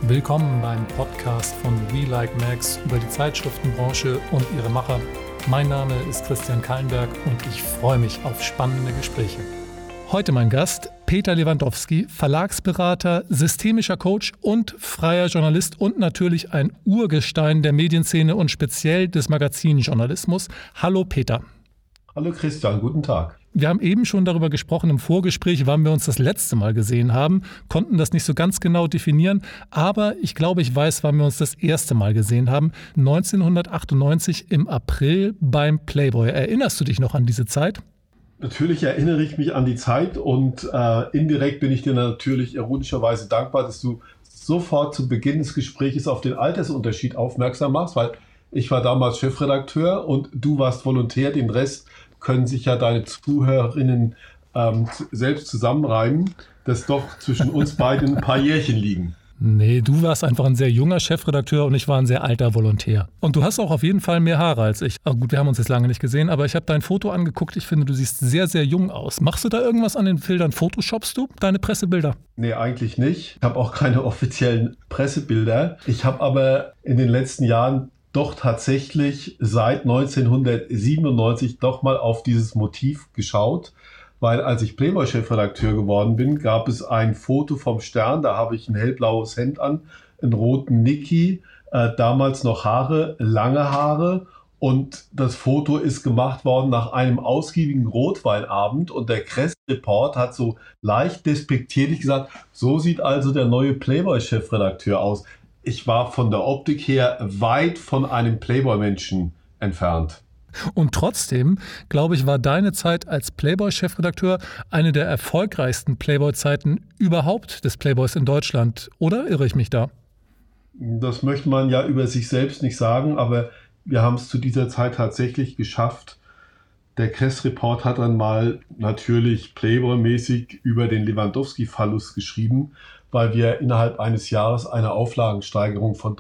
Willkommen beim Podcast von We Like Mags über die Zeitschriftenbranche und ihre Macher. Mein Name ist Christian Kallenberg und ich freue mich auf spannende Gespräche. Heute mein Gast, Peter Lewandowski, Verlagsberater, systemischer Coach und freier Journalist und natürlich ein Urgestein der Medienszene und speziell des Magazinjournalismus. Hallo Peter. Hallo Christian, guten Tag. Wir haben eben schon darüber gesprochen im Vorgespräch, wann wir uns das letzte Mal gesehen haben, konnten das nicht so ganz genau definieren, aber ich glaube, ich weiß, wann wir uns das erste Mal gesehen haben. 1998 im April beim Playboy. Erinnerst du dich noch an diese Zeit? Natürlich erinnere ich mich an die Zeit und indirekt bin ich dir natürlich ironischerweise dankbar, dass du sofort zu Beginn des Gesprächs auf den Altersunterschied aufmerksam machst, weil ich war damals Chefredakteur und du warst Volontär, den Rest können sich ja deine Zuhörerinnen selbst zusammenreimen, dass doch zwischen uns beiden ein paar Jährchen liegen. Nee, du warst einfach ein sehr junger Chefredakteur und ich war ein sehr alter Volontär. Und du hast auch auf jeden Fall mehr Haare als ich. Ach gut, wir haben uns jetzt lange nicht gesehen, aber ich habe dein Foto angeguckt. Ich finde, du siehst sehr, sehr jung aus. Machst du da irgendwas an den Bildern? Photoshoppst du deine Pressebilder? Nee, eigentlich nicht. Ich habe auch keine offiziellen Pressebilder. Ich habe aber in den letzten Jahren doch tatsächlich seit 1997 doch mal auf dieses Motiv geschaut, weil als ich Playboy-Chefredakteur geworden bin, gab es ein Foto vom Stern, da habe ich ein hellblaues Hemd an, einen roten Niki, damals noch Haare, lange Haare und das Foto ist gemacht worden nach einem ausgiebigen Rotweinabend und der Kress-Report hat so leicht despektierlich gesagt, so sieht also der neue Playboy-Chefredakteur aus. Ich war von der Optik her weit von einem Playboy-Menschen entfernt. Und trotzdem, glaube ich, war deine Zeit als Playboy-Chefredakteur eine der erfolgreichsten Playboy-Zeiten überhaupt des Playboys in Deutschland. Oder irre ich mich da? Das möchte man ja über sich selbst nicht sagen, aber wir haben es zu dieser Zeit tatsächlich geschafft. Der Kress-Report hat dann mal natürlich Playboy-mäßig über den Lewandowski-Phallus geschrieben, weil wir innerhalb eines Jahres eine Auflagensteigerung von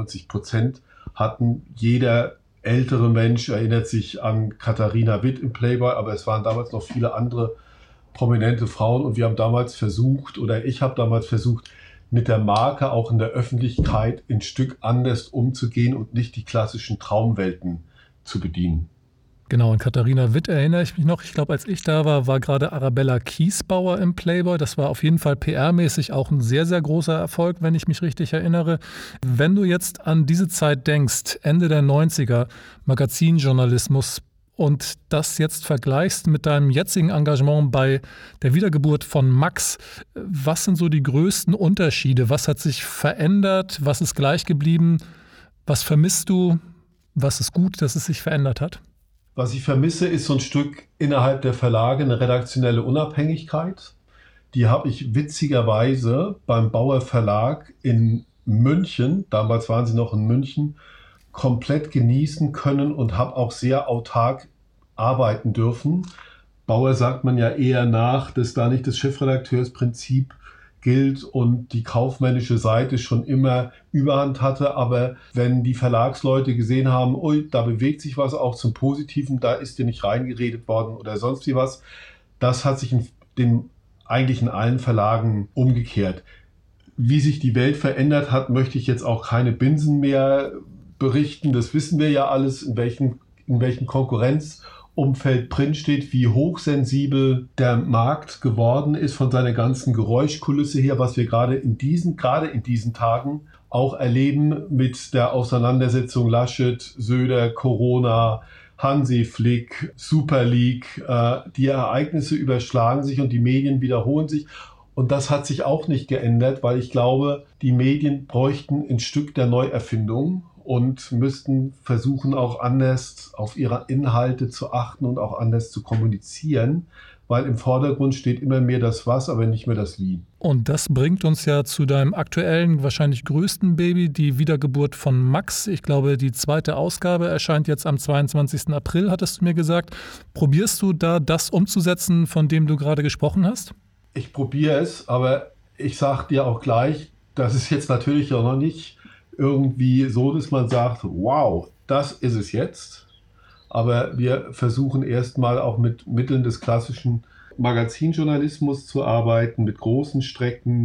93% hatten. Jeder ältere Mensch erinnert sich an Katharina Witt im Playboy, aber es waren damals noch viele andere prominente Frauen und wir haben damals versucht, oder ich habe damals versucht, mit der Marke auch in der Öffentlichkeit ein Stück anders umzugehen und nicht die klassischen Traumwelten zu bedienen. Genau, an Katharina Witt erinnere ich mich noch. Ich glaube, als ich da war, war gerade Arabella Kiesbauer im Playboy. Das war auf jeden Fall PR-mäßig auch ein sehr, sehr großer Erfolg, wenn ich mich richtig erinnere. Wenn du jetzt an diese Zeit denkst, Ende der 90er, Magazinjournalismus, und das jetzt vergleichst mit deinem jetzigen Engagement bei der Wiedergeburt von Max, was sind so die größten Unterschiede? Was hat sich verändert? Was ist gleich geblieben? Was vermisst du? Was ist gut, dass es sich verändert hat? Was ich vermisse, ist so ein Stück innerhalb der Verlage eine redaktionelle Unabhängigkeit. Die habe ich witzigerweise beim Bauer Verlag in München, damals waren sie noch in München, komplett genießen können und habe auch sehr autark arbeiten dürfen. Bauer sagt man ja eher nach, dass da nicht das Chefredakteursprinzip gilt und die kaufmännische Seite schon immer Überhand hatte. Aber wenn die Verlagsleute gesehen haben, ui, da bewegt sich was auch zum Positiven, da ist dir nicht reingeredet worden oder sonst wie was, das hat sich eigentlich in allen Verlagen umgekehrt. Wie sich die Welt verändert hat, möchte ich jetzt auch keine Binsen mehr berichten. Das wissen wir ja alles, in welchem Konkurrenzumfeld drinsteht, wie hochsensibel der Markt geworden ist von seiner ganzen Geräuschkulisse her, was wir gerade in diesen Tagen auch erleben mit der Auseinandersetzung Laschet, Söder, Corona, Hansi Flick, Super League. Die Ereignisse überschlagen sich und die Medien wiederholen sich. Und das hat sich auch nicht geändert, weil ich glaube, die Medien bräuchten ein Stück der Neuerfindung und müssten versuchen, auch anders auf ihre Inhalte zu achten und auch anders zu kommunizieren, weil im Vordergrund steht immer mehr das Was, aber nicht mehr das Wie. Und das bringt uns ja zu deinem aktuellen, wahrscheinlich größten Baby, die Wiedergeburt von Max. Ich glaube, die 2. Ausgabe erscheint jetzt am 22. April, hattest du mir gesagt. Probierst du da das umzusetzen, von dem du gerade gesprochen hast? Ich probiere es, aber ich sage dir auch gleich, das ist jetzt natürlich auch noch nicht irgendwie so, dass man sagt, wow, das ist es jetzt. Aber wir versuchen erstmal auch mit Mitteln des klassischen Magazinjournalismus zu arbeiten, mit großen Strecken,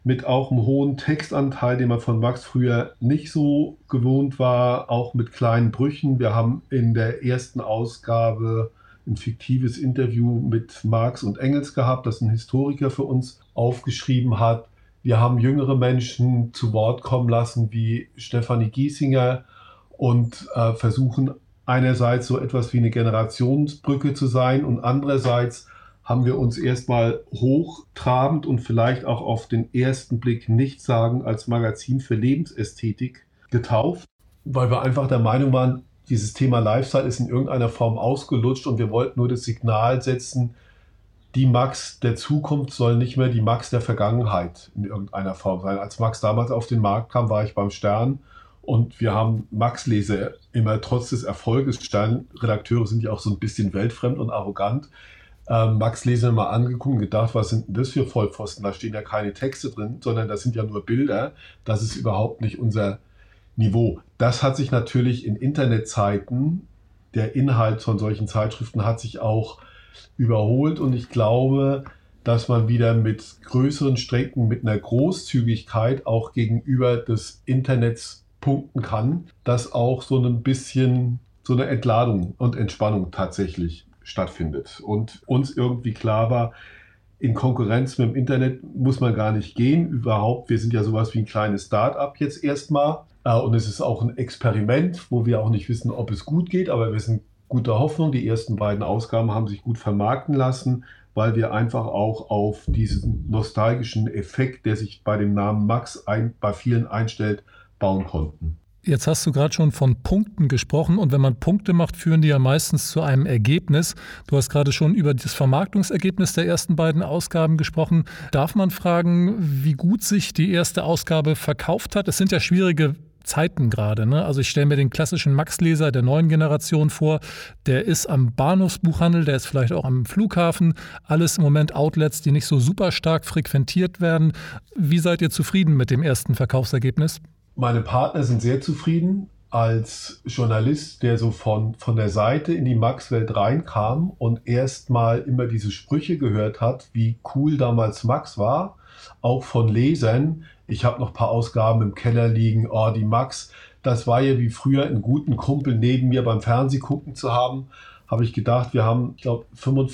mit auch einem hohen Textanteil, den man von Max früher nicht so gewohnt war, auch mit kleinen Brüchen. Wir haben in der ersten Ausgabe ein fiktives Interview mit Marx und Engels gehabt, das ein Historiker für uns aufgeschrieben hat. Wir haben jüngere Menschen zu Wort kommen lassen, wie Stefanie Giesinger, und versuchen einerseits so etwas wie eine Generationsbrücke zu sein und andererseits haben wir uns erstmal hochtrabend und vielleicht auch auf den ersten Blick nichtssagend als Magazin für Lebensästhetik getauft, weil wir einfach der Meinung waren, dieses Thema Lifestyle ist in irgendeiner Form ausgelutscht und wir wollten nur das Signal setzen, die Max der Zukunft soll nicht mehr die Max der Vergangenheit in irgendeiner Form sein. Als Max damals auf den Markt kam, war ich beim Stern und wir haben Max-Leser immer trotz des Erfolges, Stern-Redakteure sind ja auch so ein bisschen weltfremd und arrogant, Max-Leser mal angeguckt und gedacht, was sind denn das für Vollpfosten? Da stehen ja keine Texte drin, sondern das sind ja nur Bilder. Das ist überhaupt nicht unser Niveau. Das hat sich natürlich in Internetzeiten, der Inhalt von solchen Zeitschriften hat sich auch überholt und ich glaube, dass man wieder mit größeren Strecken, mit einer Großzügigkeit auch gegenüber des Internets punkten kann, dass auch so ein bisschen so eine Entladung und Entspannung tatsächlich stattfindet. Und uns irgendwie klar war, in Konkurrenz mit dem Internet muss man gar nicht gehen. Überhaupt, wir sind ja sowas wie ein kleines Start-up jetzt erstmal. Und es ist auch ein Experiment, wo wir auch nicht wissen, ob es gut geht, aber wir sind guter Hoffnung. Die ersten beiden Ausgaben haben sich gut vermarkten lassen, weil wir einfach auch auf diesen nostalgischen Effekt, der sich bei dem Namen Max bei vielen einstellt, bauen konnten. Jetzt hast du gerade schon von Punkten gesprochen und wenn man Punkte macht, führen die ja meistens zu einem Ergebnis. Du hast gerade schon über das Vermarktungsergebnis der ersten beiden Ausgaben gesprochen. Darf man fragen, wie gut sich die erste Ausgabe verkauft hat? Es sind ja schwierige Zeiten gerade, ne? Also ich stelle mir den klassischen Max-Leser der neuen Generation vor, der ist am Bahnhofsbuchhandel, der ist vielleicht auch am Flughafen, alles im Moment Outlets, die nicht so super stark frequentiert werden. Wie seid ihr zufrieden mit dem ersten Verkaufsergebnis? Meine Partner sind sehr zufrieden. Als Journalist, der so von der Seite in die Max-Welt reinkam und erstmal immer diese Sprüche gehört hat, wie cool damals Max war, auch von Lesern. Ich habe noch ein paar Ausgaben im Keller liegen. Oh, die Max, das war ja wie früher, einen guten Kumpel neben mir beim Fernsehgucken zu haben. Habe ich gedacht, wir haben, ich glaube,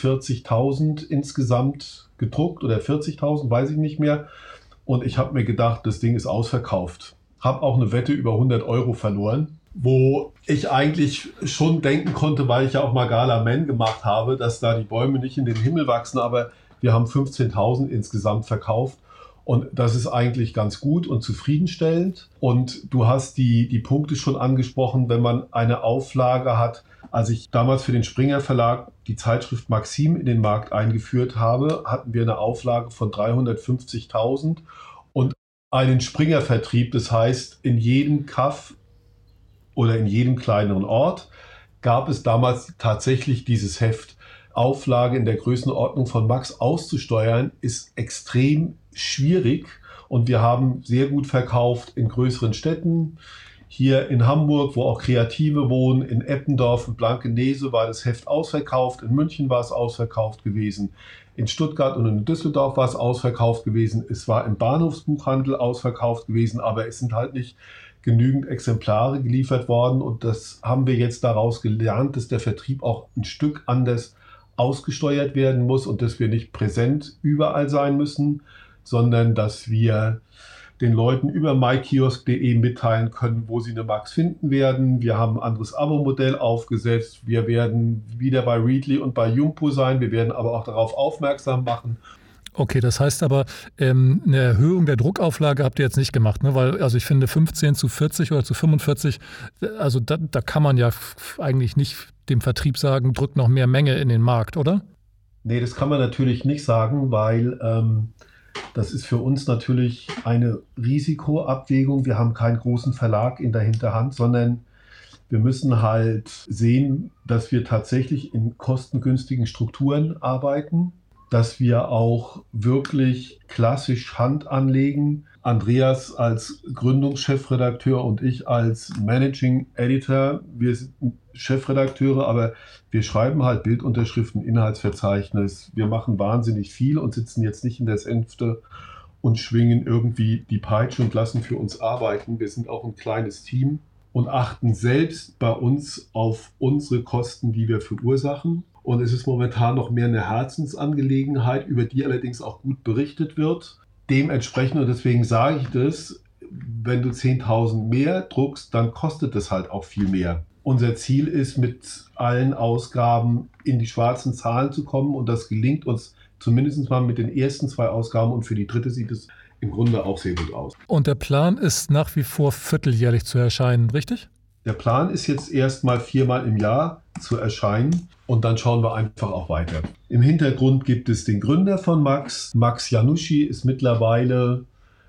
45.000 insgesamt gedruckt oder 40.000, weiß ich nicht mehr. Und ich habe mir gedacht, das Ding ist ausverkauft. Habe auch eine Wette über 100 Euro verloren, wo ich eigentlich schon denken konnte, weil ich ja auch mal Gala Men gemacht habe, dass da die Bäume nicht in den Himmel wachsen, aber wir haben 15.000 insgesamt verkauft und das ist eigentlich ganz gut und zufriedenstellend. Und du hast die Punkte schon angesprochen, wenn man eine Auflage hat. Als ich damals für den Springer Verlag die Zeitschrift Maxim in den Markt eingeführt habe, hatten wir eine Auflage von 350.000 und einen Springer-Vertrieb, das heißt, in jedem Kaff oder in jedem kleineren Ort gab es damals tatsächlich dieses Heft. Auflage in der Größenordnung von Max auszusteuern, ist extrem schwierig und wir haben sehr gut verkauft in größeren Städten. Hier in Hamburg, wo auch Kreative wohnen, in Eppendorf und Blankenese war das Heft ausverkauft, in München war es ausverkauft gewesen, in Stuttgart und in Düsseldorf war es ausverkauft gewesen, es war im Bahnhofsbuchhandel ausverkauft gewesen, aber es sind halt nicht genügend Exemplare geliefert worden und das haben wir jetzt daraus gelernt, dass der Vertrieb auch ein Stück anders ausgesteuert werden muss und dass wir nicht präsent überall sein müssen, sondern dass wir den Leuten über mykiosk.de mitteilen können, wo sie eine Max finden werden. Wir haben ein anderes Abo-Modell aufgesetzt. Wir werden wieder bei Readly und bei Jumbo sein. Wir werden aber auch darauf aufmerksam machen. Okay, das heißt aber, eine Erhöhung der Druckauflage habt ihr jetzt nicht gemacht, ne? Weil, also ich finde 15 zu 40 oder zu 45, also da kann man ja eigentlich nicht dem Vertrieb sagen, drückt noch mehr Menge in den Markt, oder? Nee, das kann man natürlich nicht sagen, weil das ist für uns natürlich eine Risikoabwägung. Wir haben keinen großen Verlag in der Hinterhand, sondern wir müssen halt sehen, dass wir tatsächlich in kostengünstigen Strukturen arbeiten, dass wir auch wirklich klassisch Hand anlegen. Andreas als Gründungschefredakteur und ich als Managing Editor. Wir sind Chefredakteure, aber wir schreiben halt Bildunterschriften, Inhaltsverzeichnis. Wir machen wahnsinnig viel und sitzen jetzt nicht in der Senfte und schwingen irgendwie die Peitsche und lassen für uns arbeiten. Wir sind auch ein kleines Team und achten selbst bei uns auf unsere Kosten, die wir verursachen. Und es ist momentan noch mehr eine Herzensangelegenheit, über die allerdings auch gut berichtet wird. Dementsprechend, und deswegen sage ich das, wenn du 10.000 mehr druckst, dann kostet das halt auch viel mehr. Unser Ziel ist, mit allen Ausgaben in die schwarzen Zahlen zu kommen und das gelingt uns zumindest mal mit den ersten 2 Ausgaben und für die dritte sieht es im Grunde auch sehr gut aus. Und der Plan ist nach wie vor vierteljährlich zu erscheinen, richtig? Der Plan ist jetzt erstmal 4-mal im Jahr zu erscheinen und dann schauen wir einfach auch weiter. Im Hintergrund gibt es den Gründer von Max. Max Januschi ist mittlerweile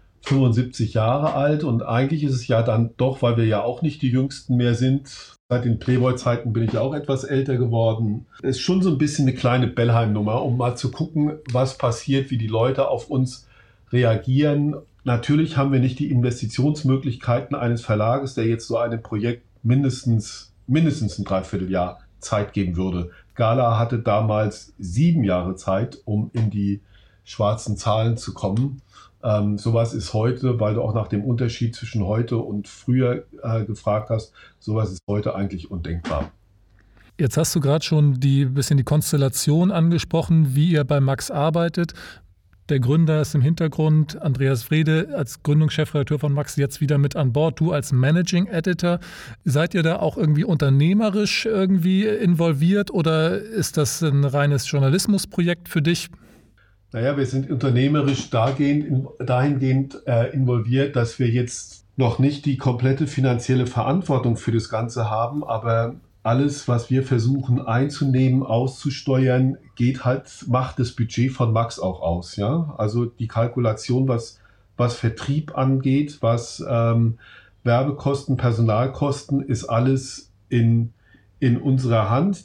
75 Jahre alt und eigentlich ist es ja dann doch, weil wir ja auch nicht die Jüngsten mehr sind. Seit den Playboy-Zeiten bin ich auch etwas älter geworden. Es ist schon so ein bisschen eine kleine Bellheim-Nummer, um mal zu gucken, was passiert, wie die Leute auf uns reagieren. Natürlich haben wir nicht die Investitionsmöglichkeiten eines Verlages, der jetzt so einem Projekt mindestens ein Dreivierteljahr Zeit geben würde. Gala hatte damals 7 Jahre Zeit, um in die schwarzen Zahlen zu kommen. Sowas ist heute, weil du auch nach dem Unterschied zwischen heute und früher gefragt hast, sowas ist heute eigentlich undenkbar. Jetzt hast du gerade schon ein bisschen die Konstellation angesprochen, wie ihr bei Max arbeitet. Der Gründer ist im Hintergrund, Andreas Frede als Gründungschefredakteur von Max jetzt wieder mit an Bord, du als Managing Editor. Seid ihr da auch irgendwie unternehmerisch irgendwie involviert oder ist das ein reines Journalismusprojekt für dich? Naja, wir sind unternehmerisch dahingehend involviert, dass wir jetzt noch nicht die komplette finanzielle Verantwortung für das Ganze haben, aber alles, was wir versuchen einzunehmen, auszusteuern, macht das Budget von Max auch aus. Ja? Also die Kalkulation, was Vertrieb angeht, was Werbekosten, Personalkosten, ist alles in unserer Hand,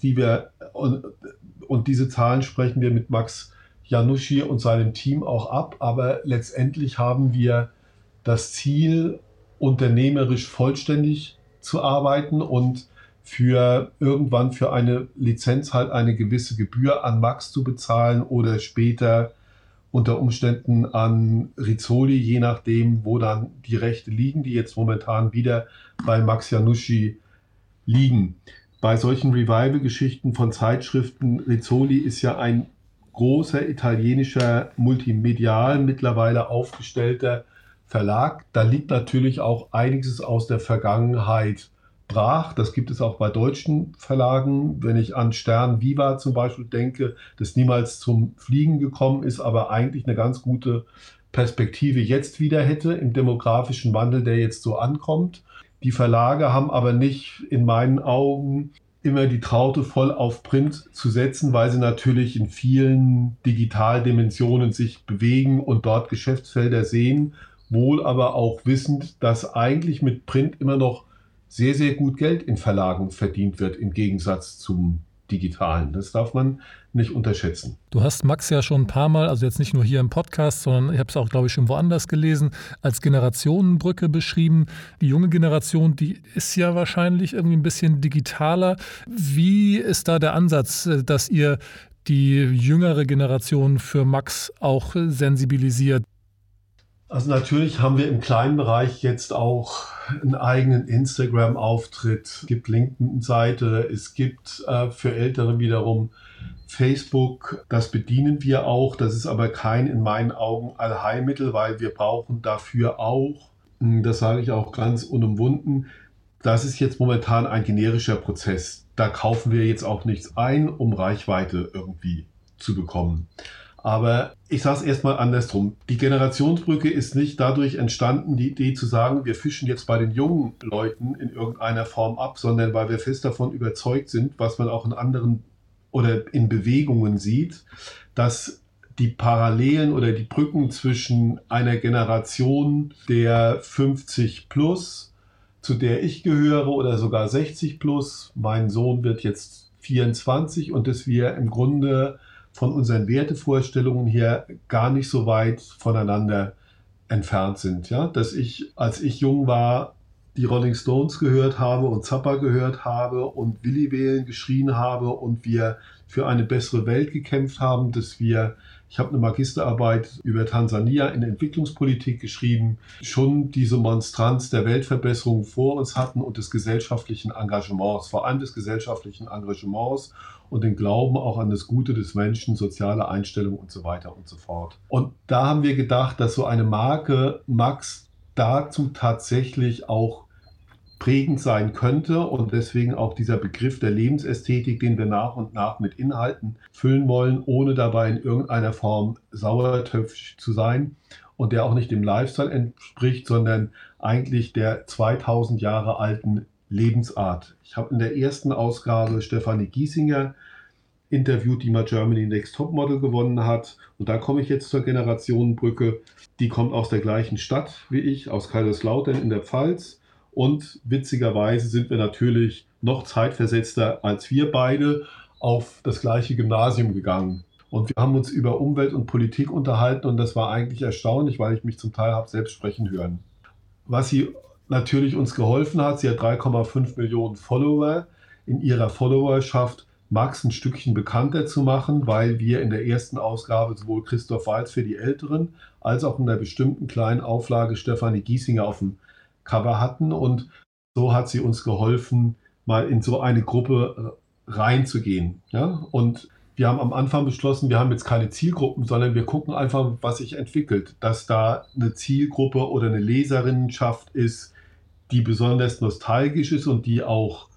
und diese Zahlen sprechen wir mit Max Januschi und seinem Team auch ab, aber letztendlich haben wir das Ziel, unternehmerisch vollständig zu arbeiten und irgendwann für eine Lizenz halt eine gewisse Gebühr an Max zu bezahlen oder später unter Umständen an Rizzoli, je nachdem, wo dann die Rechte liegen, die jetzt momentan wieder bei Max Januschi liegen. Bei solchen Revival-Geschichten von Zeitschriften, Rizzoli ist ja ein großer italienischer, multimedial mittlerweile aufgestellter Verlag. Da liegt natürlich auch einiges aus der Vergangenheit brach. Das gibt es auch bei deutschen Verlagen. Wenn ich an Stern Viva zum Beispiel denke, das niemals zum Fliegen gekommen ist, aber eigentlich eine ganz gute Perspektive jetzt wieder hätte im demografischen Wandel, der jetzt so ankommt. Die Verlage haben aber nicht in meinen Augen immer die Traute voll auf Print zu setzen, weil sie natürlich in vielen Digitaldimensionen sich bewegen und dort Geschäftsfelder sehen, wohl aber auch wissend, dass eigentlich mit Print immer noch sehr, sehr gut Geld in Verlagen verdient wird im Gegensatz zum Digitalen. Das darf man nicht unterschätzen. Du hast Max ja schon ein paar Mal, also jetzt nicht nur hier im Podcast, sondern ich habe es auch, glaube ich, schon woanders gelesen, als Generationenbrücke beschrieben. Die junge Generation, die ist ja wahrscheinlich irgendwie ein bisschen digitaler. Wie ist da der Ansatz, dass ihr die jüngere Generation für Max auch sensibilisiert? Also natürlich haben wir im kleinen Bereich jetzt auch einen eigenen Instagram-Auftritt. Es gibt LinkedIn-Seite, es gibt für Ältere wiederum Facebook. Das bedienen wir auch. Das ist aber kein, in meinen Augen, Allheilmittel, weil wir brauchen dafür auch, das sage ich auch ganz unumwunden, das ist jetzt momentan ein generischer Prozess. Da kaufen wir jetzt auch nichts ein, um Reichweite irgendwie zu bekommen. Aber ich sage es erstmal andersrum. Die Generationsbrücke ist nicht dadurch entstanden, die Idee zu sagen, wir fischen jetzt bei den jungen Leuten in irgendeiner Form ab, sondern weil wir fest davon überzeugt sind, was man auch in anderen oder in Bewegungen sieht, dass die Parallelen oder die Brücken zwischen einer Generation der 50 plus, zu der ich gehöre, oder sogar 60 plus, mein Sohn wird jetzt 24, und dass wir im Grunde von unseren Wertevorstellungen her gar nicht so weit voneinander entfernt sind. Ja? Dass ich, als ich jung war, die Rolling Stones gehört habe und Zappa gehört habe und Willi wählen geschrien habe und wir für eine bessere Welt gekämpft haben, dass wir Ich habe eine Magisterarbeit über Tansania in Entwicklungspolitik geschrieben, schon diese Monstranz der Weltverbesserung vor uns hatten und des gesellschaftlichen Engagements, vor allem des gesellschaftlichen Engagements und den Glauben auch an das Gute des Menschen, soziale Einstellung und so weiter und so fort. Und da haben wir gedacht, dass so eine Marke Max dazu tatsächlich auch prägend sein könnte und deswegen auch dieser Begriff der Lebensästhetik, den wir nach und nach mit Inhalten füllen wollen, ohne dabei in irgendeiner Form sauertöpfig zu sein und der auch nicht dem Lifestyle entspricht, sondern eigentlich der 2000 Jahre alten Lebensart. Ich habe in der ersten Ausgabe Stefanie Giesinger interviewt, die mal Germany Next Topmodel gewonnen hat. Und da komme ich jetzt zur Generationenbrücke. Die kommt aus der gleichen Stadt wie ich, aus Kaiserslautern in der Pfalz. Und witzigerweise sind wir natürlich noch zeitversetzter als wir beide auf das gleiche Gymnasium gegangen. Und wir haben uns über Umwelt und Politik unterhalten und das war eigentlich erstaunlich, weil ich mich zum Teil habe selbst sprechen hören. Was sie natürlich uns geholfen hat, sie hat 3,5 Millionen Follower, in ihrer Followerschaft Max ein Stückchen bekannter zu machen, weil wir in der ersten Ausgabe sowohl Christoph Waltz für die Älteren als auch in einer bestimmten kleinen Auflage Stefanie Giesinger auf dem Cover hatten und so hat sie uns geholfen, mal in so eine Gruppe reinzugehen. Ja? Und wir haben am Anfang beschlossen, wir haben jetzt keine Zielgruppen, sondern wir gucken einfach, was sich entwickelt, dass da eine Zielgruppe oder eine Leserinnenschaft ist, die besonders nostalgisch ist und die auch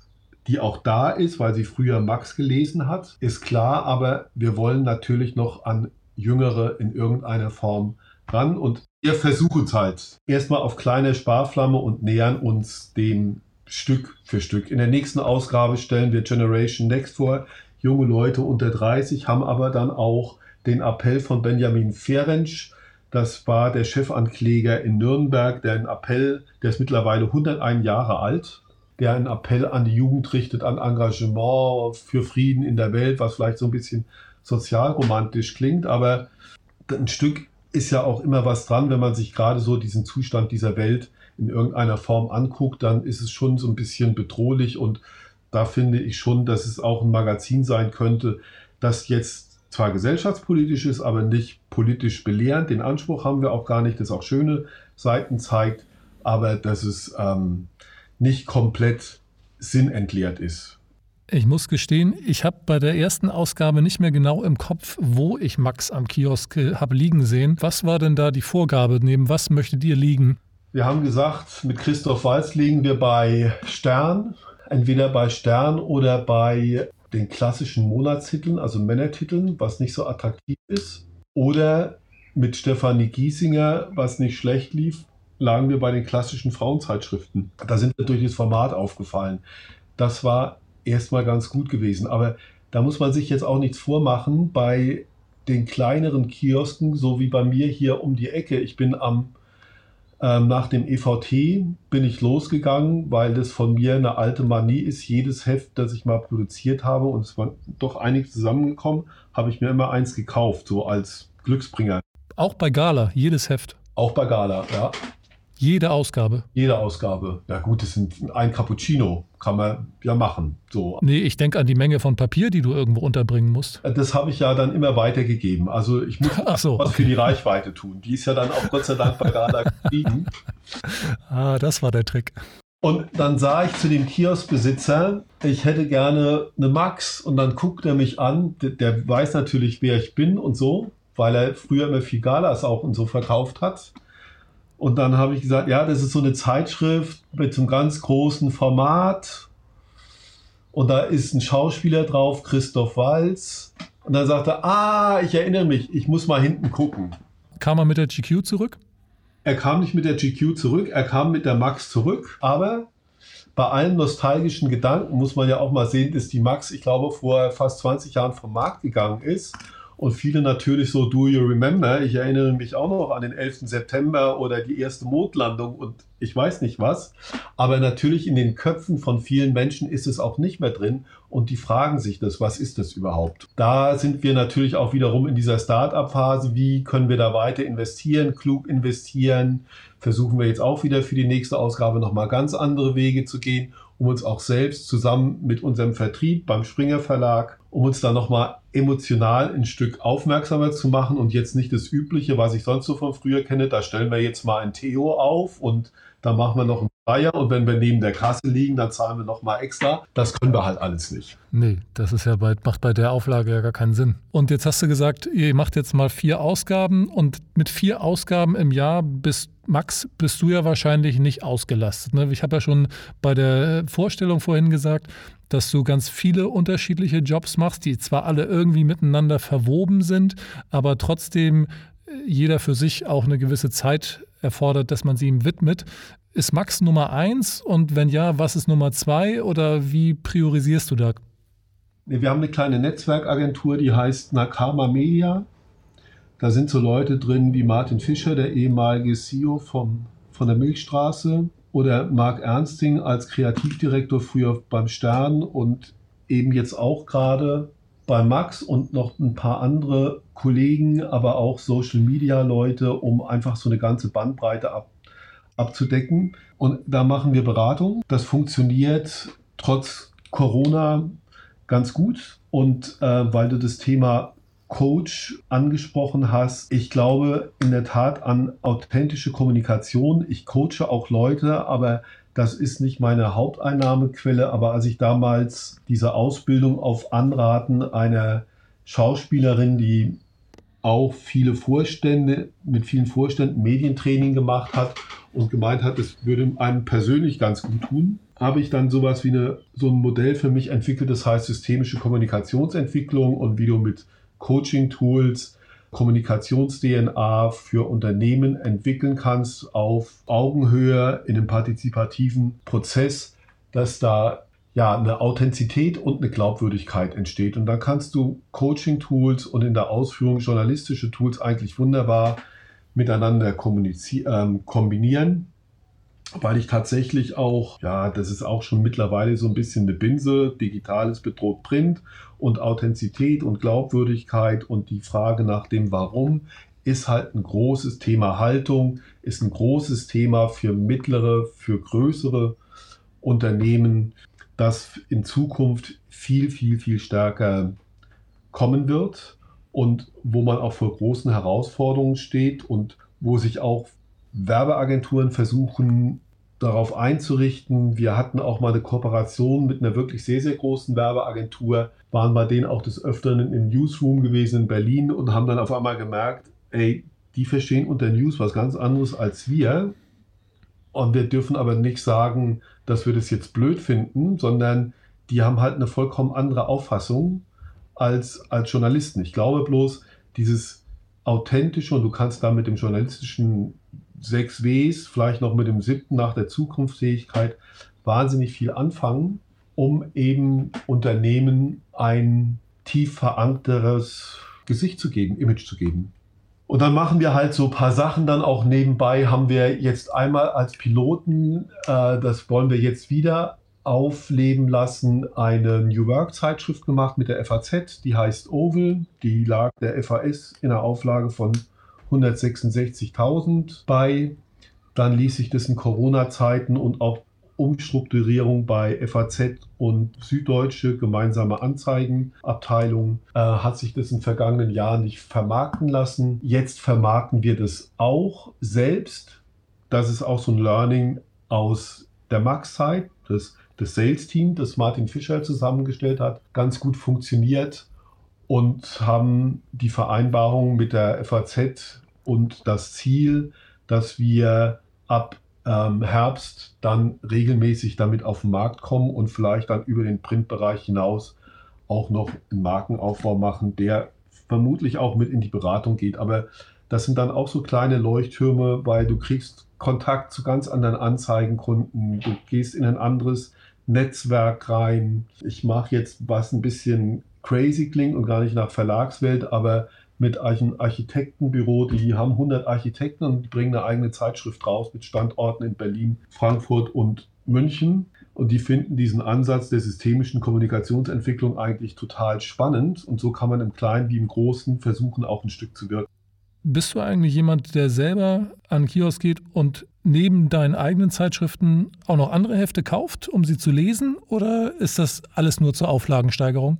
da ist, weil sie früher Max gelesen hat, ist klar, aber wir wollen natürlich noch an Jüngere in irgendeiner Form ran und wir versuchen es halt erstmal auf kleiner Sparflamme und nähern uns dem Stück für Stück. In der nächsten Ausgabe stellen wir Generation Next vor, junge Leute unter 30, haben aber dann auch den Appell von Benjamin Ferencz, das war der Chefankläger in Nürnberg, der ist mittlerweile 101 Jahre alt, der einen Appell an die Jugend richtet, an Engagement für Frieden in der Welt, was vielleicht so ein bisschen sozialromantisch klingt, aber ein Stück ist ja auch immer was dran, wenn man sich gerade so diesen Zustand dieser Welt in irgendeiner Form anguckt, dann ist es schon so ein bisschen bedrohlich und da finde ich schon, dass es auch ein Magazin sein könnte, das jetzt zwar gesellschaftspolitisch ist, aber nicht politisch belehrend. Den Anspruch haben wir auch gar nicht, das auch schöne Seiten zeigt, aber dass es nicht komplett sinnentleert ist. Ich muss gestehen, ich habe bei der ersten Ausgabe nicht mehr genau im Kopf, wo ich Max am Kiosk habe liegen sehen. Was war denn da die Vorgabe? Neben was möchtet ihr liegen? Wir haben gesagt, mit Christoph Waltz liegen wir bei Stern, entweder bei Stern oder bei den klassischen Monatstiteln, also Männertiteln, was nicht so attraktiv ist. Oder mit Stefanie Giesinger, was nicht schlecht lief, lagen wir bei den klassischen Frauenzeitschriften. Da sind wir durch das Format aufgefallen. Das war erstmal ganz gut gewesen. Aber da muss man sich jetzt auch nichts vormachen. Bei den kleineren Kiosken, so wie bei mir hier um die Ecke, ich bin nach dem EVT bin ich losgegangen, weil das von mir eine alte Manie ist. Jedes Heft, das ich mal produziert habe, und es waren doch einige zusammengekommen, habe ich mir immer eins gekauft, so als Glücksbringer. Auch bei Gala, jedes Heft? Auch bei Gala, ja. Jede Ausgabe? Jede Ausgabe. Ja gut, das sind ein Cappuccino, kann man ja machen. So. Nee, ich denke an die Menge von Papier, die du irgendwo unterbringen musst. Das habe ich ja dann immer weitergegeben. Also ich muss was für die Reichweite tun. Die ist ja dann auch Gott sei Dank bei Gala gestiegen. Das war der Trick. Und dann sah ich zu dem Kioskbesitzer, ich hätte gerne eine Max. Und dann guckt er mich an. Der weiß natürlich, wer ich bin und so, weil er früher immer viel Galas auch und so verkauft hat. Und dann habe ich gesagt, ja, das ist so eine Zeitschrift mit so einem ganz großen Format. Und da ist ein Schauspieler drauf, Christoph Waltz. Und dann sagte er, ich erinnere mich, ich muss mal hinten gucken. Kam er mit der GQ zurück? Er kam nicht mit der GQ zurück, er kam mit der Max zurück. Aber bei allen nostalgischen Gedanken muss man ja auch mal sehen, dass die Max, ich glaube, vor fast 20 Jahren vom Markt gegangen ist. Und viele natürlich so, do you remember? Ich erinnere mich auch noch an den 11. September oder die erste Mondlandung und ich weiß nicht was. Aber natürlich in den Köpfen von vielen Menschen ist es auch nicht mehr drin und die fragen sich das, was ist das überhaupt? Da sind wir natürlich auch wiederum in dieser Start-up-Phase. Wie können wir da weiter investieren, klug investieren? Versuchen wir jetzt auch wieder für die nächste Ausgabe nochmal ganz andere Wege zu gehen, um uns auch selbst zusammen mit unserem Vertrieb beim Springer Verlag, um uns da nochmal emotional ein Stück aufmerksamer zu machen und jetzt nicht das Übliche, was ich sonst so von früher kenne, da stellen wir jetzt mal ein Theo auf und da machen wir noch einen Dreier und wenn wir neben der Kasse liegen, dann zahlen wir noch mal extra. Das können wir halt alles nicht. Nee, das ist ja macht bei der Auflage ja gar keinen Sinn. Und jetzt hast du gesagt, ihr macht jetzt mal 4 Ausgaben und mit 4 Ausgaben im Jahr bist du ja wahrscheinlich nicht ausgelastet. Ne? Ich habe ja schon bei der Vorstellung vorhin gesagt, dass du ganz viele unterschiedliche Jobs machst, die zwar alle irgendwie miteinander verwoben sind, aber trotzdem jeder für sich auch eine gewisse Zeit erfordert, dass man sie ihm widmet. Ist Max Nummer 1 und wenn ja, was ist Nummer 2 oder wie priorisierst du da? Wir haben eine kleine Netzwerkagentur, die heißt Nakama Media. Da sind so Leute drin wie Martin Fischer, der ehemalige CEO von der Milchstraße, oder Marc Ernsting als Kreativdirektor früher beim Stern und eben jetzt auch gerade bei Max und noch ein paar andere Kollegen, aber auch Social-Media-Leute, um einfach so eine ganze Bandbreite abzudecken. Und da machen wir Beratung. Das funktioniert trotz Corona ganz gut. Und weil du das Thema Coach angesprochen hast, ich glaube in der Tat an authentische Kommunikation. Ich coache auch Leute, aber das ist nicht meine Haupteinnahmequelle. Aber als ich damals diese Ausbildung auf Anraten einer Schauspielerin, die auch mit vielen Vorständen Medientraining gemacht hat und gemeint hat, es würde einem persönlich ganz gut tun, habe ich dann sowas wie so ein Modell für mich entwickelt, das heißt systemische Kommunikationsentwicklung und wie du mit Coaching-Tools Kommunikations-DNA für Unternehmen entwickeln kannst auf Augenhöhe in einem partizipativen Prozess, dass da ja eine Authentizität und eine Glaubwürdigkeit entsteht. Und dann kannst du Coaching-Tools und in der Ausführung journalistische Tools eigentlich wunderbar miteinander kombinieren, weil ich tatsächlich auch, ja, das ist auch schon mittlerweile so ein bisschen eine Binse, Digitales bedroht Print und Authentizität und Glaubwürdigkeit und die Frage nach dem Warum ist halt ein großes Thema. Haltung ist ein großes Thema für mittlere, für größere Unternehmen, das in Zukunft viel, viel, viel stärker kommen wird und wo man auch vor großen Herausforderungen steht und wo sich auch Werbeagenturen versuchen, darauf einzurichten. Wir hatten auch mal eine Kooperation mit einer wirklich sehr, sehr großen Werbeagentur, waren bei denen auch des Öfteren im Newsroom gewesen in Berlin und haben dann auf einmal gemerkt, ey, die verstehen unter News was ganz anderes als wir. Und wir dürfen aber nicht sagen, dass wir das jetzt blöd finden, sondern die haben halt eine vollkommen andere Auffassung als Journalisten. Ich glaube bloß, dieses authentische, und du kannst da mit dem journalistischen 6 Ws, vielleicht noch mit dem 7. nach der Zukunftsfähigkeit, wahnsinnig viel anfangen, um eben Unternehmen ein tief verankertes Gesicht zu geben, Image zu geben. Und dann machen wir halt so ein paar Sachen dann auch nebenbei, haben wir jetzt einmal als Piloten, das wollen wir jetzt wieder aufleben lassen, eine New Work Zeitschrift gemacht mit der FAZ, die heißt Oval, die lag der FAS in einer Auflage von 166.000 bei. Dann ließ sich das in Corona-Zeiten und auch Umstrukturierung bei FAZ und Süddeutsche gemeinsame Anzeigenabteilung hat sich das in den vergangenen Jahren nicht vermarkten lassen. Jetzt vermarkten wir das auch selbst. Das ist auch so ein Learning aus der Max-Zeit, das Sales-Team, das Martin Fischer zusammengestellt hat, ganz gut funktioniert und haben die Vereinbarung mit der FAZ und das Ziel, dass wir ab Herbst dann regelmäßig damit auf den Markt kommen und vielleicht dann über den Printbereich hinaus auch noch einen Markenaufbau machen, der vermutlich auch mit in die Beratung geht. Aber das sind dann auch so kleine Leuchttürme, weil du kriegst Kontakt zu ganz anderen Anzeigenkunden, du gehst in ein anderes Netzwerk rein. Ich mache jetzt was ein bisschen crazy klingt und gar nicht nach Verlagswelt, aber mit einem Architektenbüro, die haben 100 Architekten und bringen eine eigene Zeitschrift raus mit Standorten in Berlin, Frankfurt und München. Und die finden diesen Ansatz der systemischen Kommunikationsentwicklung eigentlich total spannend. Und so kann man im Kleinen wie im Großen versuchen, auch ein Stück zu wirken. Bist du eigentlich jemand, der selber an den Kiosk geht und neben deinen eigenen Zeitschriften auch noch andere Hefte kauft, um sie zu lesen? Oder ist das alles nur zur Auflagensteigerung?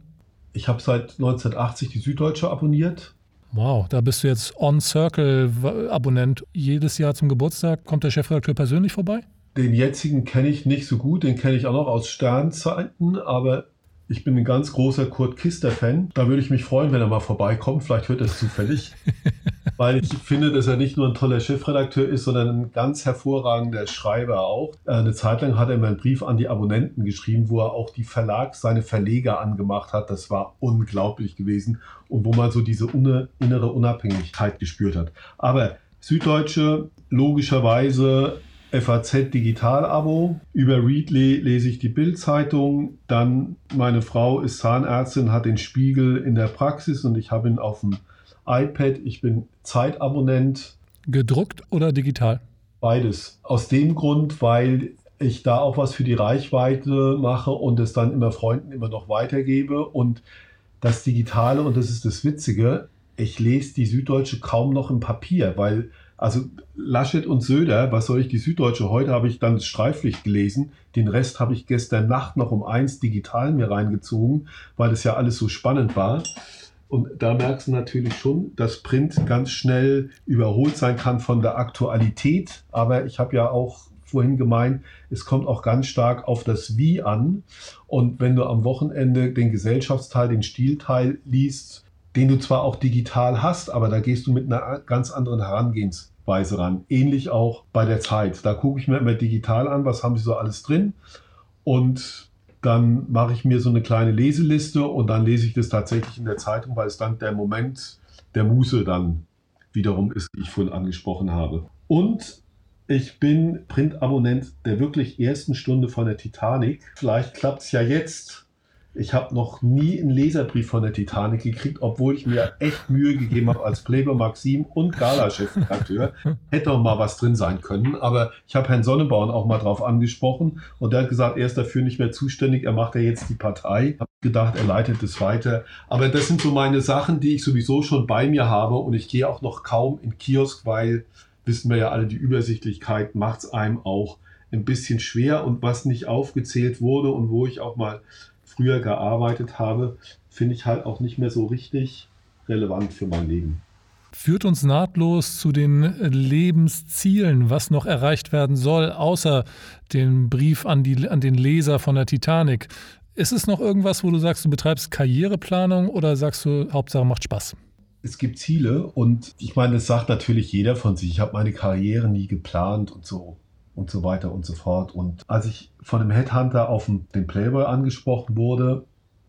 Ich habe seit 1980 die Süddeutsche abonniert. Wow, da bist du jetzt On-Circle-Abonnent. Jedes Jahr zum Geburtstag kommt der Chefredakteur persönlich vorbei? Den jetzigen kenne ich nicht so gut, den kenne ich auch noch aus Sternzeiten, aber ich bin ein ganz großer Kurt Kister-Fan. Da würde ich mich freuen, wenn er mal vorbeikommt. Vielleicht hört er es zufällig. Weil ich finde, dass er nicht nur ein toller Chefredakteur ist, sondern ein ganz hervorragender Schreiber auch. Eine Zeit lang hat er mir einen Brief an die Abonnenten geschrieben, wo er auch die seine Verleger angemacht hat. Das war unglaublich gewesen und wo man so diese innere Unabhängigkeit gespürt hat. Aber Süddeutsche, logischerweise FAZ Digital-Abo. Über Readly lese ich die Bild-Zeitung. Dann meine Frau ist Zahnärztin, hat den Spiegel in der Praxis und ich habe ihn auf dem iPad. Ich bin Zeitabonnent. Gedruckt oder digital? Beides. Aus dem Grund, weil ich da auch was für die Reichweite mache und es dann immer Freunden immer noch weitergebe. Und das Digitale, und das ist das Witzige, ich lese die Süddeutsche kaum noch im Papier, weil also Laschet und Söder, was soll ich, die Süddeutsche, heute habe ich dann das Streiflicht gelesen, den Rest habe ich gestern Nacht noch um 1 digital mir reingezogen, weil das ja alles so spannend war. Und da merkst du natürlich schon, dass Print ganz schnell überholt sein kann von der Aktualität, aber ich habe ja auch vorhin gemeint, es kommt auch ganz stark auf das Wie an. Und wenn du am Wochenende den Gesellschaftsteil, den Stilteil liest, den du zwar auch digital hast, aber da gehst du mit einer ganz anderen Herangehensweise ran. Ähnlich auch bei der Zeit. Da gucke ich mir immer digital an, was haben sie so alles drin, und dann mache ich mir so eine kleine Leseliste und dann lese ich das tatsächlich in der Zeitung, weil es dann der Moment der Muße dann wiederum ist, die ich vorhin angesprochen habe. Und ich bin Printabonnent der wirklich ersten Stunde von der Titanic. Vielleicht klappt es ja jetzt. Ich habe noch nie einen Leserbrief von der Titanic gekriegt, obwohl ich mir echt Mühe gegeben habe als Playboy Maxim und Gala-Chefredakteur. Hätte auch mal was drin sein können, aber ich habe Herrn Sonneborn auch mal drauf angesprochen und der hat gesagt, er ist dafür nicht mehr zuständig, er macht ja jetzt die Partei. Ich habe gedacht, er leitet es weiter. Aber das sind so meine Sachen, die ich sowieso schon bei mir habe und ich gehe auch noch kaum in Kiosk, weil, wissen wir ja alle, die Übersichtlichkeit macht es einem auch ein bisschen schwer, und was nicht aufgezählt wurde und wo ich auch mal früher gearbeitet habe, finde ich halt auch nicht mehr so richtig relevant für mein Leben. Führt uns nahtlos zu den Lebenszielen, was noch erreicht werden soll, außer den Brief an den Leser von der Titanic. Ist es noch irgendwas, wo du sagst, du betreibst Karriereplanung, oder sagst du, Hauptsache macht Spaß? Es gibt Ziele und ich meine, das sagt natürlich jeder von sich. Ich habe meine Karriere nie geplant und so weiter und so fort. Und als ich von einem Headhunter auf den Playboy angesprochen wurde,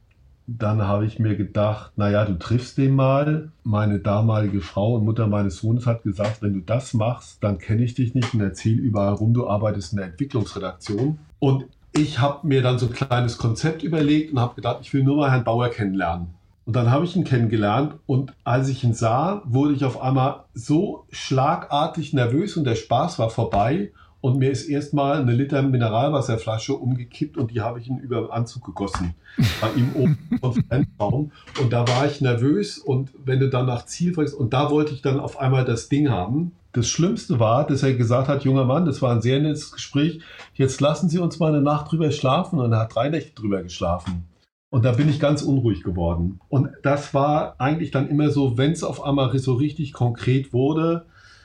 dann habe ich mir gedacht, naja, du triffst den mal. Meine damalige Frau und Mutter meines Sohnes hat gesagt, wenn du das machst, dann kenne ich dich nicht und erzähl überall rum, du arbeitest in der Entwicklungsredaktion. Und ich habe mir dann so ein kleines Konzept überlegt und habe gedacht, ich will nur mal Herrn Bauer kennenlernen. Und dann habe ich ihn kennengelernt und als ich ihn sah, wurde ich auf einmal so schlagartig nervös und der Spaß war vorbei. Und mir ist erstmal eine Liter Mineralwasserflasche umgekippt und die habe ich über den Anzug gegossen. Bei ihm oben im Konferenzraum. Und da war ich nervös, und wenn du dann nach Ziel fragst, und da wollte ich dann auf einmal das Ding haben. Das Schlimmste war, dass er gesagt hat, junger Mann, das war ein sehr nettes Gespräch, jetzt lassen Sie uns mal eine Nacht drüber schlafen. Und er hat 3 Nächte drüber geschlafen. Und da bin ich ganz unruhig geworden. Und das war eigentlich dann immer so, wenn es auf einmal so richtig konkret wurde,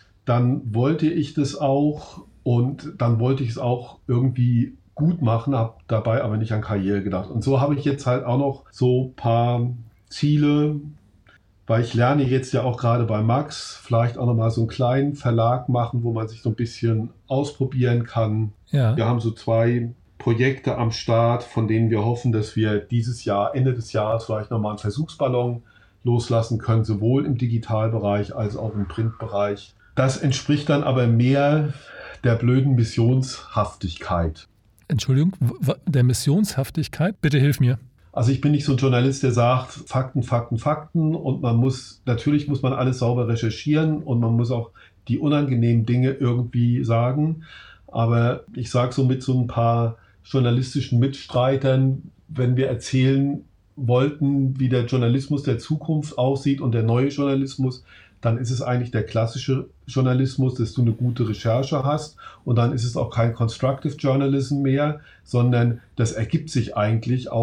dann wollte ich das auch. Und dann wollte ich es auch irgendwie gut machen, habe dabei aber nicht an Karriere gedacht. Und so habe ich jetzt halt auch noch so ein paar Ziele, weil ich lerne jetzt ja auch gerade bei Max, vielleicht auch nochmal so einen kleinen Verlag machen, wo man sich so ein bisschen ausprobieren kann. Ja. Wir haben so 2 Projekte am Start, von denen wir hoffen, dass wir dieses Jahr, Ende des Jahres, vielleicht nochmal einen Versuchsballon loslassen können, sowohl im Digitalbereich als auch im Printbereich. Das entspricht dann aber mehr der blöden Missionshaftigkeit. Entschuldigung, der Missionshaftigkeit? Bitte hilf mir. Also ich bin nicht so ein Journalist, der sagt, Fakten, Fakten, Fakten, und natürlich muss man alles sauber recherchieren und man muss auch die unangenehmen Dinge irgendwie sagen. Aber ich sage so mit so ein paar journalistischen Mitstreitern, wenn wir erzählen wollten, wie der Journalismus der Zukunft aussieht und der neue Journalismus, dann ist es eigentlich der klassische Journalismus, dass du eine gute Recherche hast, und dann ist es auch kein Constructive Journalism mehr, sondern das ergibt sich eigentlich auch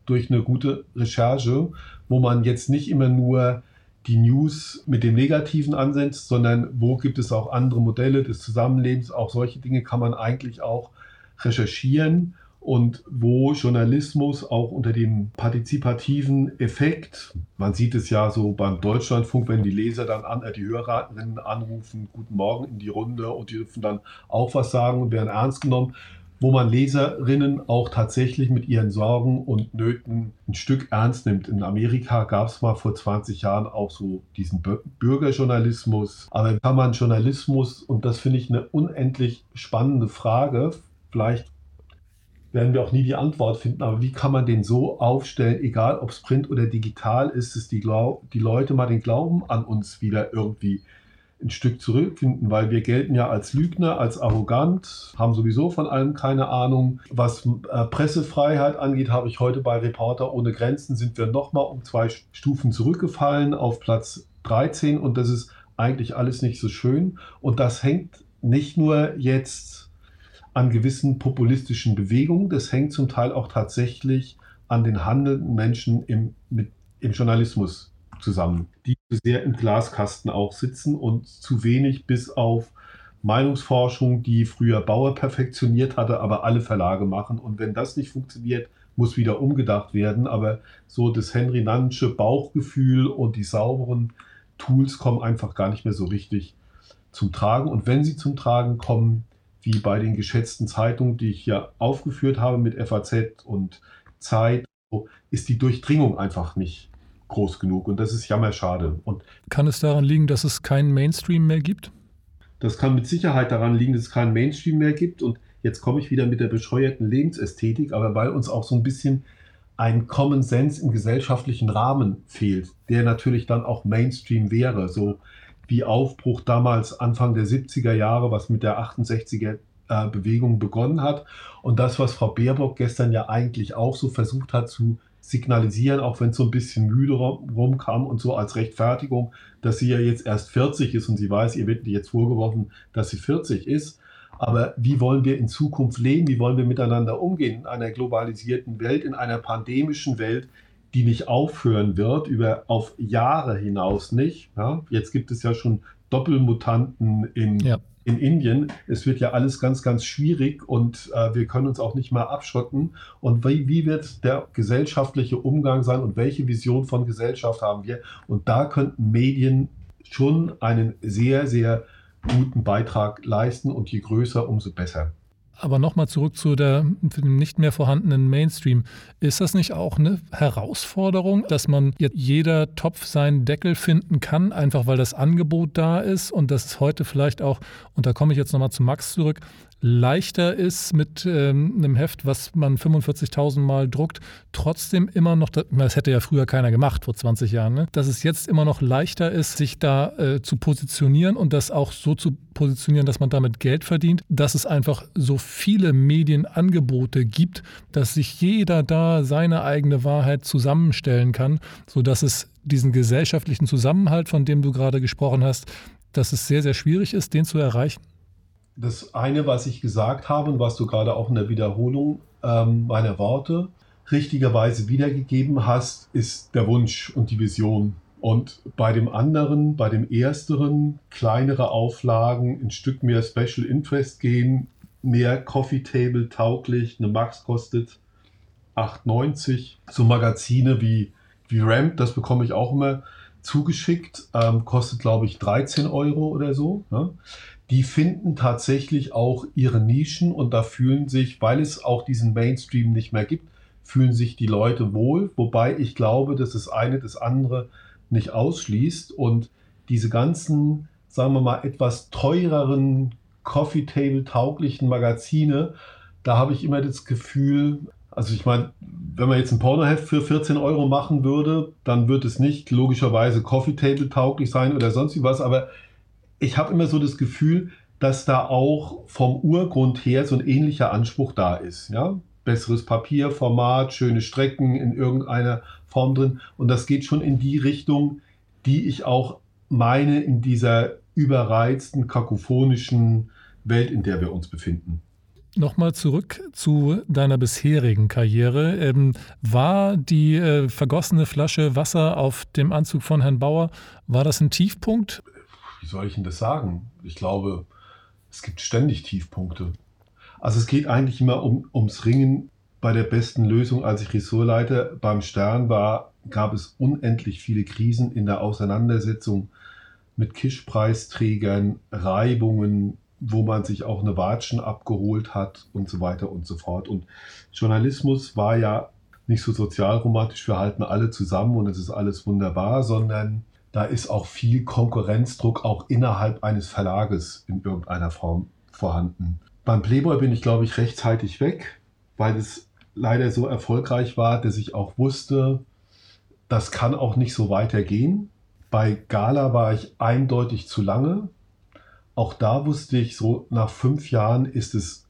durch eine gute Recherche, wo man jetzt nicht immer nur die News mit dem Negativen ansetzt, sondern wo gibt es auch andere Modelle des Zusammenlebens. Auch solche Dinge kann man eigentlich auch recherchieren und wo Journalismus auch unter dem partizipativen Effekt, man sieht es ja so beim Deutschlandfunk, wenn die Leser dann die Hörerinnen anrufen, guten Morgen in die Runde und die dürfen dann auch was sagen und werden ernst genommen, wo man Leserinnen auch tatsächlich mit ihren Sorgen und Nöten ein Stück ernst nimmt. In Amerika gab es mal vor 20 Jahren auch so diesen Bürgerjournalismus. Aber kann man Journalismus, und das finde ich eine unendlich spannende Frage, vielleicht werden wir auch nie die Antwort finden, aber wie kann man den so aufstellen, egal ob es Print oder digital ist, dass die Leute mal den Glauben an uns wieder irgendwie ein Stück zurückfinden, weil wir gelten ja als Lügner, als arrogant, haben sowieso von allem keine Ahnung. Was Pressefreiheit angeht, habe ich heute bei Reporter ohne Grenzen, sind wir nochmal um 2 Stufen zurückgefallen auf Platz 13 und das ist eigentlich alles nicht so schön. Und das hängt nicht nur jetzt an gewissen populistischen Bewegungen, das hängt zum Teil auch tatsächlich an den handelnden Menschen im Journalismus zusammen, die zu sehr im Glaskasten auch sitzen und zu wenig bis auf Meinungsforschung, die früher Bauer perfektioniert hatte, aber alle Verlage machen. Und wenn das nicht funktioniert, muss wieder umgedacht werden. Aber so das Henry Nansche Bauchgefühl und die sauberen Tools kommen einfach gar nicht mehr so richtig zum Tragen. Und wenn sie zum Tragen kommen, wie bei den geschätzten Zeitungen, die ich hier aufgeführt habe mit FAZ und Zeit, ist die Durchdringung einfach nicht groß genug und das ist jammerschade. Und kann es daran liegen, dass es keinen Mainstream mehr gibt? Das kann mit Sicherheit daran liegen, dass es keinen Mainstream mehr gibt und jetzt komme ich wieder mit der bescheuerten Lebensästhetik, aber weil uns auch so ein bisschen ein Common Sense im gesellschaftlichen Rahmen fehlt, der natürlich dann auch Mainstream wäre, so wie Aufbruch damals Anfang der 70er Jahre, was mit der 68er Bewegung begonnen hat und das, was Frau Baerbock gestern ja eigentlich auch so versucht hat zu signalisieren, auch wenn es so ein bisschen müde rumkam und so als Rechtfertigung, dass sie ja jetzt erst 40 ist und sie weiß, ihr wird jetzt vorgeworfen, dass sie 40 ist. Aber wie wollen wir in Zukunft leben? Wie wollen wir miteinander umgehen in einer globalisierten Welt, in einer pandemischen Welt, die nicht aufhören wird, auf Jahre hinaus nicht? Ja, jetzt gibt es ja schon Doppelmutanten in Indien. Es wird ja alles ganz, ganz schwierig und wir können uns auch nicht mehr abschotten. Und wie wird der gesellschaftliche Umgang sein und welche Vision von Gesellschaft haben wir? Und da könnten Medien schon einen sehr, sehr guten Beitrag leisten und je größer, umso besser. Aber nochmal zurück zu dem nicht mehr vorhandenen Mainstream. Ist das nicht auch eine Herausforderung, dass man jetzt jeder Topf seinen Deckel finden kann, einfach weil das Angebot da ist und dass es heute vielleicht auch, und da komme ich jetzt nochmal zu Max zurück, leichter ist mit einem Heft, was man 45.000 Mal druckt, trotzdem immer noch, das hätte ja früher keiner gemacht vor 20 Jahren, ne? Dass es jetzt immer noch leichter ist, sich da zu positionieren und das auch so zu positionieren, dass man damit Geld verdient, dass es einfach so viele Medienangebote gibt, dass sich jeder da seine eigene Wahrheit zusammenstellen kann, sodass es diesen gesellschaftlichen Zusammenhalt, von dem du gerade gesprochen hast, dass es sehr, sehr schwierig ist, den zu erreichen? Das eine, was ich gesagt habe und was du gerade auch in der Wiederholung meiner Worte richtigerweise wiedergegeben hast, ist der Wunsch und die Vision. Und bei dem anderen, bei dem ersteren, kleinere Auflagen, ein Stück mehr Special Interest gehen, mehr Coffee Table tauglich, eine Max kostet 8,90. So Magazine wie Ramp, das bekomme ich auch immer zugeschickt, kostet glaube ich 13 Euro oder so. Ne? Die finden tatsächlich auch ihre Nischen und da fühlen sich, weil es auch diesen Mainstream nicht mehr gibt, fühlen sich die Leute wohl. Wobei ich glaube, dass das eine das andere nicht ausschließt und diese ganzen, sagen wir mal, etwas teureren Coffee-Table-tauglichen Magazine, da habe ich immer das Gefühl, also ich meine, wenn man jetzt ein Pornoheft für 14 Euro machen würde, dann wird es nicht logischerweise Coffee-Table-tauglich sein oder sonst wie was, aber ich habe immer so das Gefühl, dass da auch vom Urgrund her so ein ähnlicher Anspruch da ist. Ja? Besseres Papier, Format, schöne Strecken in irgendeiner Form drin. Und das geht schon in die Richtung, die ich auch meine in dieser überreizten, kakophonischen Welt, in der wir uns befinden. Nochmal zurück zu deiner bisherigen Karriere. War die vergossene Flasche Wasser auf dem Anzug von Herrn Bauer, war das ein Tiefpunkt? Wie soll ich denn das sagen? Ich glaube, es gibt ständig Tiefpunkte. Also es geht eigentlich immer ums Ringen bei der besten Lösung. Als ich Ressortleiter beim Stern war, gab es unendlich viele Krisen in der Auseinandersetzung mit Kischpreisträgern, Reibungen, wo man sich auch eine Watschen abgeholt hat und so weiter und so fort. Und Journalismus war ja nicht so sozialromantisch, wir halten alle zusammen und es ist alles wunderbar, sondern da ist auch viel Konkurrenzdruck auch innerhalb eines Verlages in irgendeiner Form vorhanden. Beim Playboy bin ich, glaube ich, rechtzeitig weg, weil es leider so erfolgreich war, dass ich auch wusste, das kann auch nicht so weitergehen. Bei Gala war ich eindeutig zu lange. Auch da wusste ich, so nach 5 Jahren ist es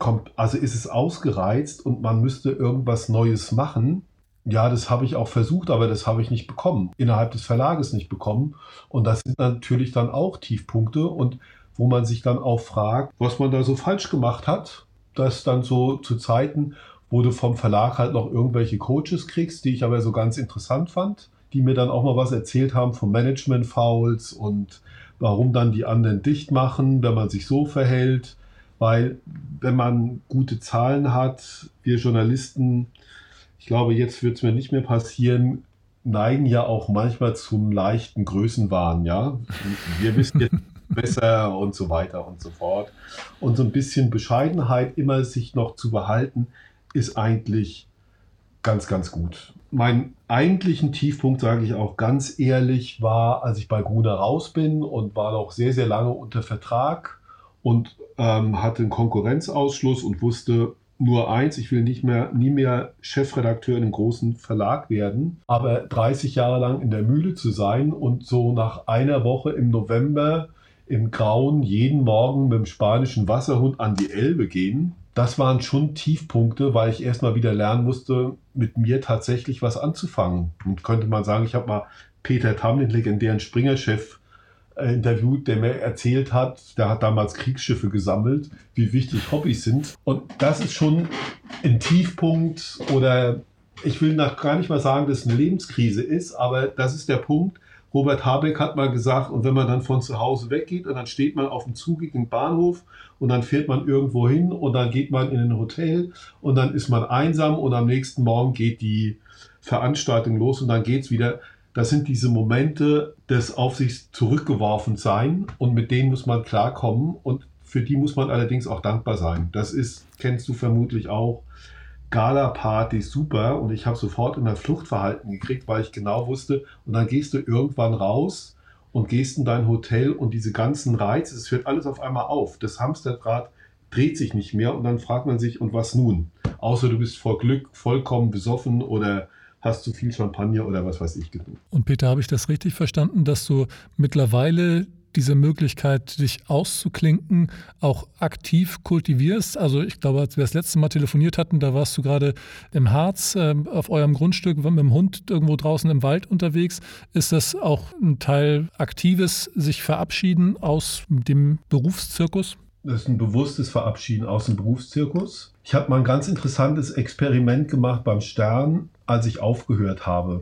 ausgereizt und man müsste irgendwas Neues machen. Ja, das habe ich auch versucht, aber das habe ich nicht bekommen, innerhalb des Verlages nicht bekommen. Und das sind natürlich dann auch Tiefpunkte und wo man sich dann auch fragt, was man da so falsch gemacht hat, dass dann so zu Zeiten, wo du vom Verlag halt noch irgendwelche Coaches kriegst, die ich aber so ganz interessant fand, die mir dann auch mal was erzählt haben von Management-Fouls und warum dann die anderen dicht machen, wenn man sich so verhält. Weil wenn man gute Zahlen hat, wir Journalisten, ich glaube, jetzt wird es mir nicht mehr passieren, neigen ja auch manchmal zum leichten Größenwahn. Ja? Wir wissen jetzt besser und so weiter und so fort. Und so ein bisschen Bescheidenheit immer sich noch zu behalten, ist eigentlich ganz, ganz gut. Mein eigentlichen Tiefpunkt, sage ich auch ganz ehrlich, war, als ich bei Gruner raus bin und war noch sehr, sehr lange unter Vertrag und hatte einen Konkurrenzausschluss und wusste nur eins, ich will nie mehr Chefredakteur in einem großen Verlag werden. Aber 30 Jahre lang in der Mühle zu sein und so nach einer Woche im November im Grauen jeden Morgen mit dem spanischen Wasserhund an die Elbe gehen, das waren schon Tiefpunkte, weil ich erstmal wieder lernen musste, mit mir tatsächlich was anzufangen. Und könnte man sagen, ich habe mal Peter Tam, den legendären Springer-Chef, interviewt, der mir erzählt hat, der hat damals Kriegsschiffe gesammelt, wie wichtig Hobbys sind. Und das ist schon ein Tiefpunkt oder ich will gar nicht mal sagen, dass es eine Lebenskrise ist, aber das ist der Punkt. Robert Habeck hat mal gesagt, und wenn man dann von zu Hause weggeht und dann steht man auf dem zugigen Bahnhof und dann fährt man irgendwo hin und dann geht man in ein Hotel und dann ist man einsam und am nächsten Morgen geht die Veranstaltung los und dann geht es wieder. Das sind diese Momente des auf sich zurückgeworfen sein und mit denen muss man klarkommen und für die muss man allerdings auch dankbar sein. Das ist, kennst du vermutlich auch, Gala-Party super und ich habe sofort immer Fluchtverhalten gekriegt, weil ich genau wusste und dann gehst du irgendwann raus und gehst in dein Hotel und diese ganzen Reize, es hört alles auf einmal auf. Das Hamsterrad dreht sich nicht mehr und dann fragt man sich, und was nun? Außer du bist vor Glück vollkommen besoffen oder hast zu viel Champagner oder was weiß ich getrunken. Und Peter, habe ich das richtig verstanden, dass du mittlerweile diese Möglichkeit, dich auszuklinken, auch aktiv kultivierst? Also ich glaube, als wir das letzte Mal telefoniert hatten, da warst du gerade im Harz auf eurem Grundstück mit dem Hund irgendwo draußen im Wald unterwegs. Ist das auch ein Teil aktives sich verabschieden aus dem Berufszirkus? Das ist ein bewusstes Verabschieden aus dem Berufszirkus. Ich habe mal ein ganz interessantes Experiment gemacht beim Stern, als ich aufgehört habe.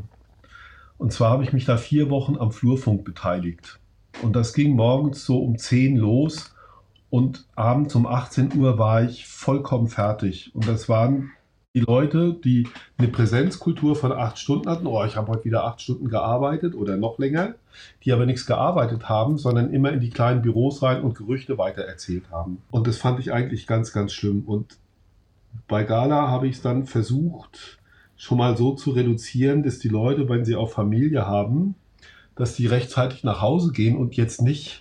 Und zwar habe ich mich da 4 Wochen am Flurfunk beteiligt. Und das ging morgens so um 10 los und abends um 18 Uhr war ich vollkommen fertig. Und das waren die Leute, die eine Präsenzkultur von 8 Stunden hatten. Oh, ich habe heute wieder 8 Stunden gearbeitet oder noch länger. Die aber nichts gearbeitet haben, sondern immer in die kleinen Büros rein und Gerüchte weitererzählt haben. Und das fand ich eigentlich ganz, ganz schlimm. Und bei Gala habe ich es dann versucht, schon mal so zu reduzieren, dass die Leute, wenn sie auch Familie haben, dass die rechtzeitig nach Hause gehen und jetzt nicht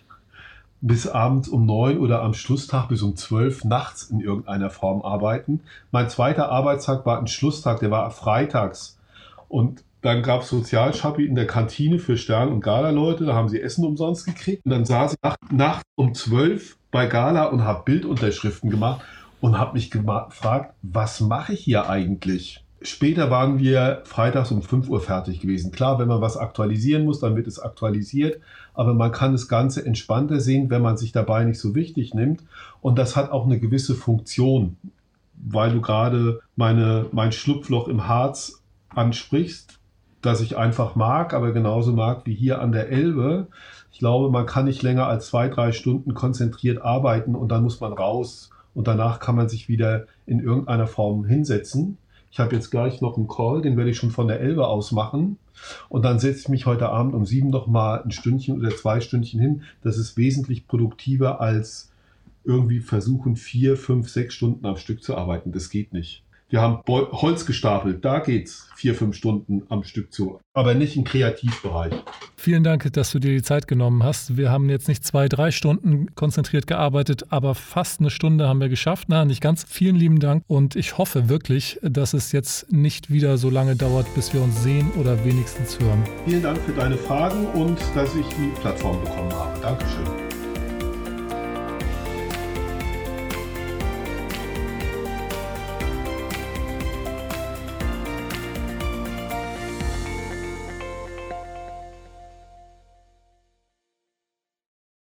bis abends um 9 oder am Schlusstag bis um 12 nachts in irgendeiner Form arbeiten. Mein zweiter Arbeitstag war ein Schlusstag, der war freitags. Und dann gab es Sozialschappi in der Kantine für Stern- und Gala-Leute, da haben sie Essen umsonst gekriegt. Und dann saß ich nachts um 12 bei Gala und habe Bildunterschriften gemacht und habe mich gefragt, was mache ich hier eigentlich? Später waren wir freitags um 5 Uhr fertig gewesen. Klar, wenn man was aktualisieren muss, dann wird es aktualisiert. Aber man kann das Ganze entspannter sehen, wenn man sich dabei nicht so wichtig nimmt. Und das hat auch eine gewisse Funktion, weil du gerade mein Schlupfloch im Harz ansprichst, das ich einfach mag, aber genauso mag wie hier an der Elbe. Ich glaube, man kann nicht länger als 2-3 Stunden konzentriert arbeiten und dann muss man raus. Und danach kann man sich wieder in irgendeiner Form hinsetzen. Ich habe jetzt gleich noch einen Call, den werde ich schon von der Elbe aus machen. Und dann setze ich mich heute Abend um 7 noch mal ein Stündchen oder 2 Stündchen hin. Das ist wesentlich produktiver als irgendwie versuchen, 4, 5, 6 Stunden am Stück zu arbeiten. Das geht nicht. Wir haben Holz gestapelt, da geht's 4, 5 Stunden am Stück zu, aber nicht im Kreativbereich. Vielen Dank, dass du dir die Zeit genommen hast. Wir haben jetzt nicht 2, 3 Stunden konzentriert gearbeitet, aber fast eine Stunde haben wir geschafft. Na, nicht ganz. Vielen lieben Dank und ich hoffe wirklich, dass es jetzt nicht wieder so lange dauert, bis wir uns sehen oder wenigstens hören. Vielen Dank für deine Fragen und dass ich die Plattform bekommen habe. Dankeschön.